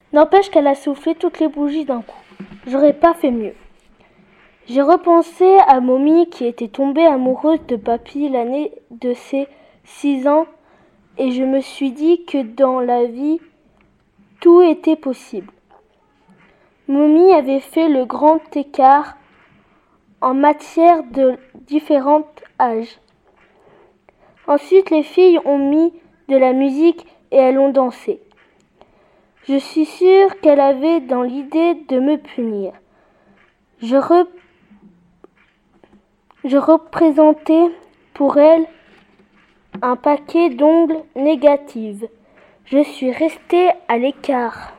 N'empêche qu'elle a soufflé toutes les bougies d'un coup. J'aurais pas fait mieux. J'ai repensé à Mommy qui était tombée amoureuse de Papy l'année de ses 6 ans et je me suis dit que dans la vie, tout était possible. Mommy avait fait le grand écart en matière de différents âges. Ensuite, les filles ont mis de la musique et elles ont dansé. Je suis sûre qu'elle avait dans l'idée de me punir. Je représentais pour elle un paquet d'ongles négatives. Je suis restée à l'écart.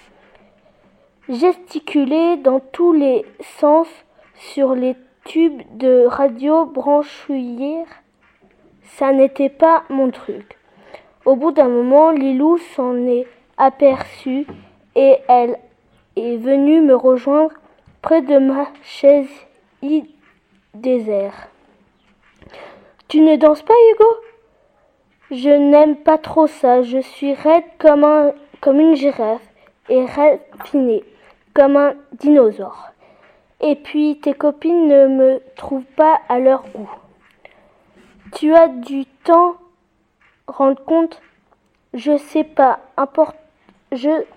Gesticuler dans tous les sens sur les tubes de radio branchouillés, ça n'était pas mon truc. Au bout d'un moment, Lilou s'en est aperçue et elle est venue me rejoindre près de ma chaise désert. Tu ne danses pas, Hugo? Je n'aime pas trop ça. Je suis raide comme une girafe et raffinée comme un dinosaure. Et puis tes copines ne me trouvent pas à leur goût. Tu as du temps rendre compte? Je sais pas. Ce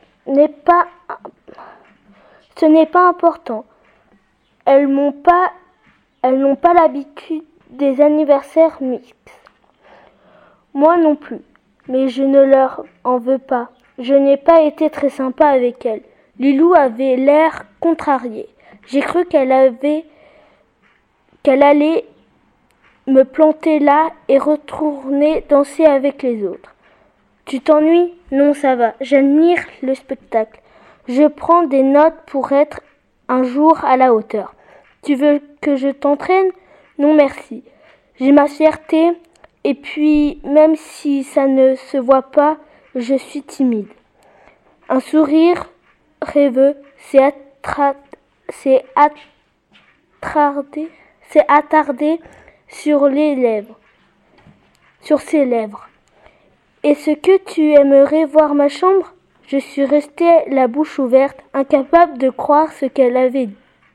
n'est pas important. Elles n'ont pas l'habitude des anniversaires mixtes. Moi non plus, mais je ne leur en veux pas. Je n'ai pas été très sympa avec elles. Lilou avait l'air contrariée. J'ai cru qu'elle allait me planter là et retourner danser avec les autres. Tu t'ennuies? Non, ça va. J'admire le spectacle. Je prends des notes pour être un jour à la hauteur. Tu veux que je t'entraîne? Non, merci. J'ai ma fierté et puis, même si ça ne se voit pas, je suis timide. Un sourire rêveux s'est attardé sur ses lèvres. Est-ce que tu aimerais voir ma chambre? Je suis restée la bouche ouverte, incapable de croire ce qu'elle avait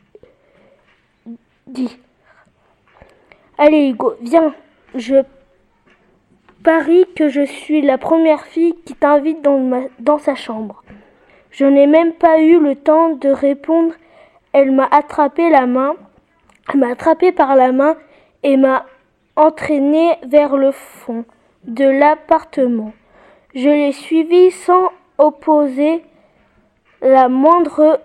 dit. Allez Hugo, viens, je parie que je suis la première fille qui t'invite dans sa chambre. Je n'ai même pas eu le temps de répondre. Elle m'a attrapé par la main et m'a entraînée vers le fond de l'appartement. Je l'ai suivie sans opposer la moindre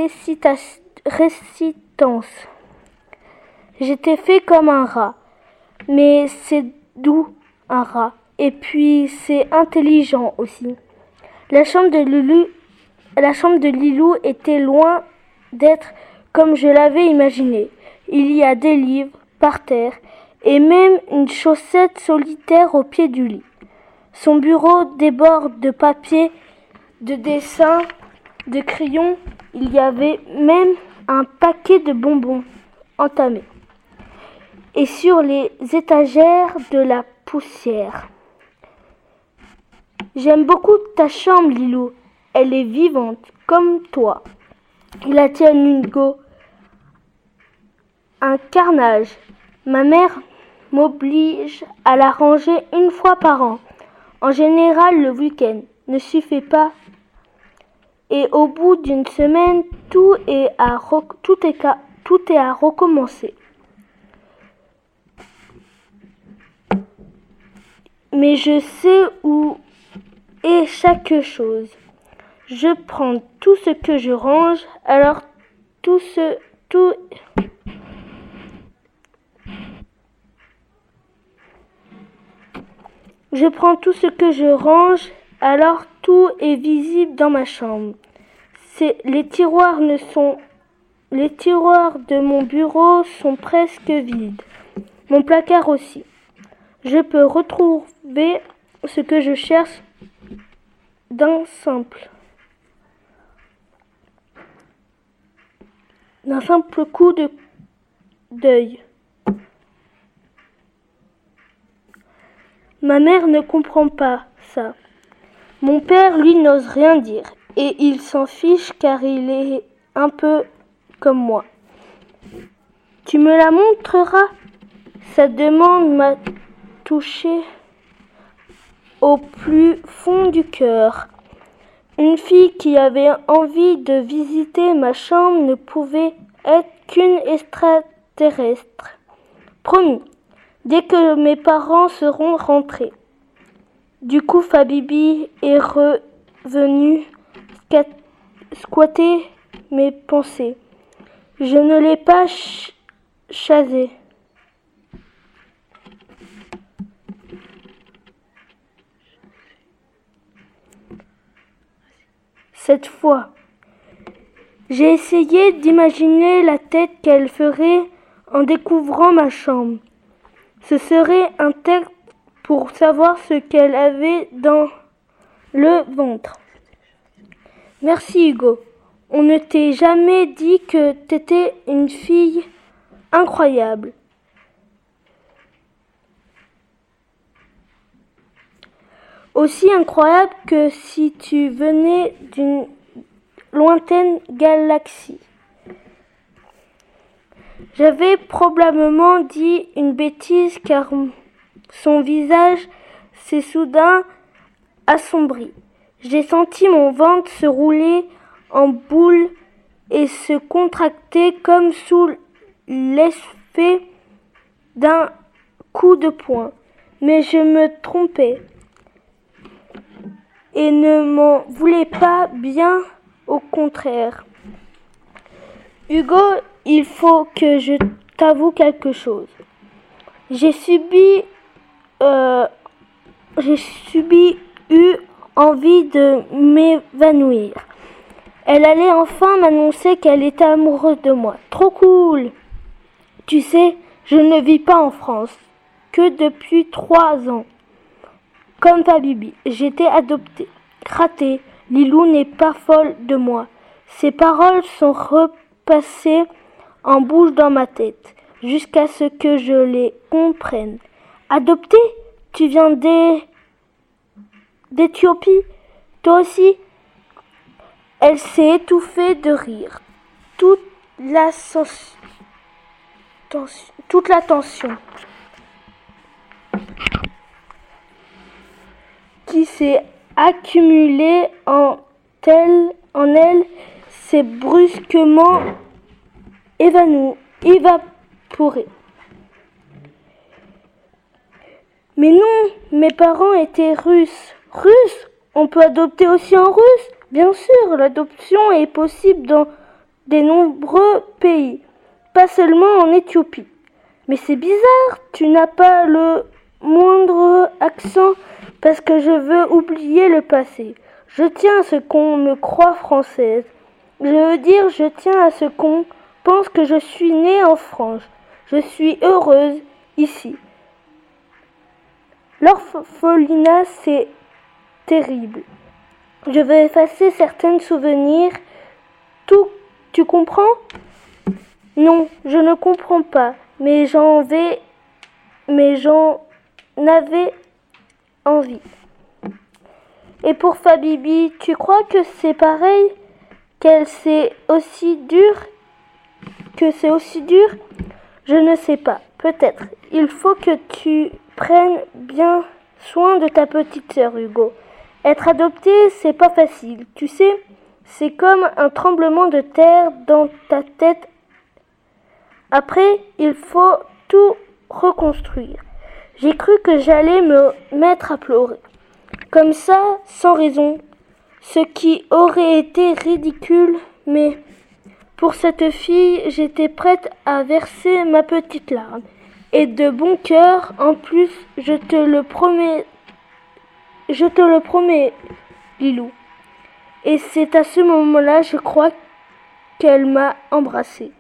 résistance. J'étais fait comme un rat, mais c'est doux un rat, et puis c'est intelligent aussi. La chambre de Lilou était loin d'être comme je l'avais imaginé. Il y a des livres par terre et même une chaussette solitaire au pied du lit. Son bureau déborde de papier, de dessins, de crayons. Il y avait même un paquet de bonbons entamés. Et sur les étagères de la poussière. J'aime beaucoup ta chambre, Lilou. Elle est vivante, comme toi. Et la tienne, Hugo. Un carnage. Ma mère m'oblige à la ranger une fois par an. En général, le week-end ne suffit pas. Et au bout d'une semaine, tout est à recommencer. Mais je sais où est chaque chose. Je prends tout ce que je range, alors Je prends tout ce que je range, alors tout est visible dans ma chambre. Les tiroirs de mon bureau sont presque vides. Mon placard aussi. Je peux retrouver ce que je cherche d'un simple coup d'œil. Ma mère ne comprend pas ça. Mon père, lui, n'ose rien dire. et il s'en fiche car il est un peu comme moi. Tu me la montreras? Sa demande m'a touché au plus fond du cœur. Une fille qui avait envie de visiter ma chambre ne pouvait être qu'une extraterrestre. Promis, dès que mes parents seront rentrés. Du coup, Fabibi est revenu squatter mes pensées. Je ne l'ai pas chassé. Cette fois, j'ai essayé d'imaginer la tête qu'elle ferait en découvrant ma chambre. Ce serait un test pour savoir ce qu'elle avait dans le ventre. Merci Hugo. On ne t'a jamais dit que t'étais une fille incroyable. Aussi incroyable que si tu venais d'une lointaine galaxie. J'avais probablement dit une bêtise car son visage s'est soudain assombri. J'ai senti mon ventre se rouler en boule et se contracter comme sous l'effet d'un coup de poing. Mais je me trompais et ne m'en voulais pas, bien au contraire. Hugo, il faut que je t'avoue quelque chose. J'ai eu envie de m'évanouir. Elle allait enfin m'annoncer qu'elle était amoureuse de moi. Trop cool! Tu sais, je ne vis pas en France que depuis 3 ans. Comme Fabibi, j'étais adoptée. Raté, Lilou n'est pas folle de moi. Ces paroles sont repassées en bouche dans ma tête, jusqu'à ce que je les comprenne. Adoptée? Tu viens d'Éthiopie? Toi aussi? Elle s'est étouffée de rire. Toute la tension qui s'est accumulée en elle s'est brusquement évaporée. Mais non, mes parents étaient russes. Russes? On peut adopter aussi en russe? Bien sûr, l'adoption est possible dans de nombreux pays, pas seulement en Éthiopie. Mais c'est bizarre, tu n'as pas le moindre accent parce que je veux oublier le passé. Je tiens à ce qu'on me croie française. Je veux dire, je tiens à ce qu'on pense que je suis née en France. Je suis heureuse ici. L'orphelinat, c'est terrible. Je vais effacer certains souvenirs. Tout, tu comprends? Non, je ne comprends pas, mais j'en avais envie. Et pour Fabibi, tu crois que c'est pareil? Que c'est aussi dur? Je ne sais pas. Peut-être. Il faut que tu prennes bien soin de ta petite sœur, Hugo. Être adopté, c'est pas facile. Tu sais, c'est comme un tremblement de terre dans ta tête. Après, il faut tout reconstruire. J'ai cru que j'allais me mettre à pleurer. Comme ça, sans raison. Ce qui aurait été ridicule, mais pour cette fille, j'étais prête à verser ma petite larme. Et de bon cœur, en plus, je te le promets, Lilou. Et c'est à ce moment-là, je crois, qu'elle m'a embrassée.